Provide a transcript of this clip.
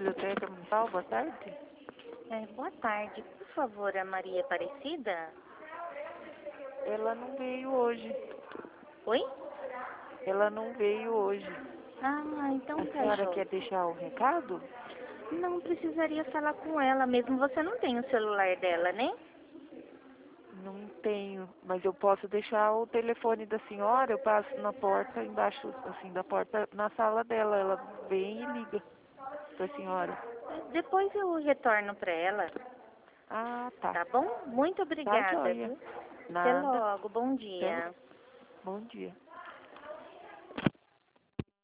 Biblioteca Municipal, boa tarde. Boa tarde. Por favor, a Maria Aparecida? Ela não veio hoje. Oi? Ela não veio hoje. Ah, então A tá, senhora joia. quer deixar o recado? Não precisaria falar com ela mesmo. Você não tem o celular dela, né? Não tenho, mas eu posso deixar o telefone da senhora, eu passo na porta, embaixo, assim, da porta, na sala dela. Ela vem e liga pra senhora. Depois eu retorno para ela, Ah, tá. tá bom? Muito Tá obrigada, joia. viu? Até Nada. logo. Bom Até logo. dia. Bom dia.